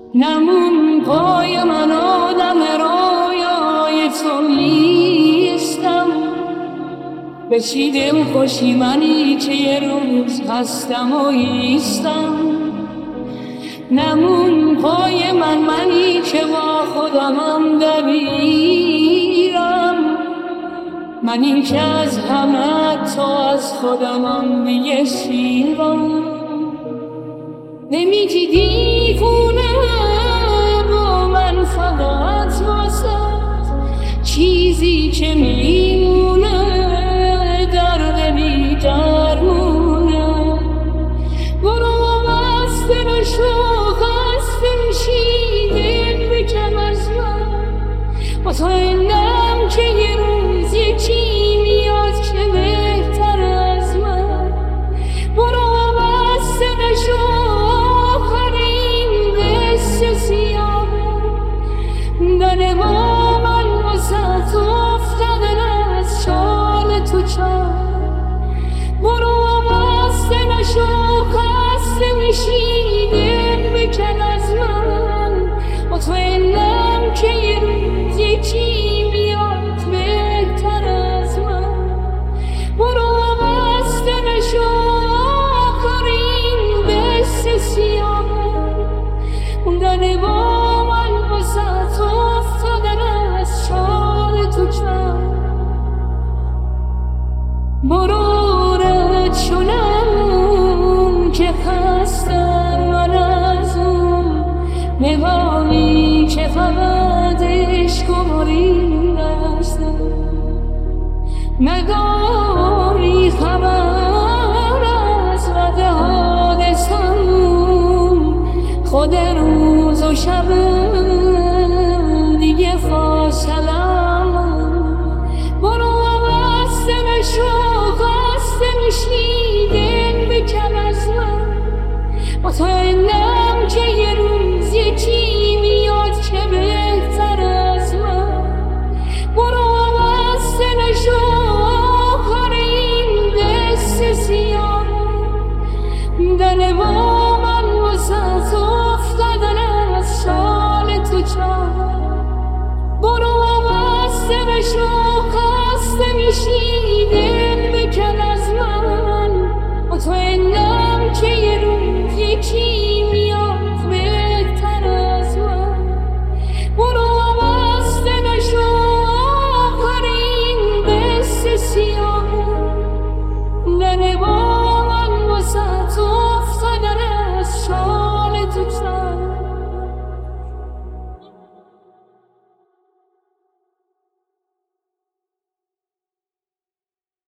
نمون پای من آدم رویای تو نیستم، به چی دل خوشی منی که یه روز هستم و ایستم. نمون پای منی که با خودمم دبیرم، منی که از همه تو از خودمم دیگه سیرم. نمیگی دیوونه با من فقط واسه چیزی که میمونه درد بی درمونه. برو بسته نشو خسته میشی دل بکن از من، مطمئنم که یه روز یکی میاد که بهتر از من. برو بسته نشو دل با من واسه تو افتادن از شال تو چار. برو بسته نشو خسته میشی دل بکن از من، مطمئنم که یه روز یکی میاد بهتر از من. برو بسته نشو آخرین دست سیاه دل با من واسه تو افتادن از شال تو چار. برو رد شنم که خستم من از اون نگاهی که فقط عشق و مرید است، نگاهی خبر از وده حادثم، خود روز و شب دیگه فاصلم. برو بسته نشو خسته میشی دل بکن از من، مطمئنم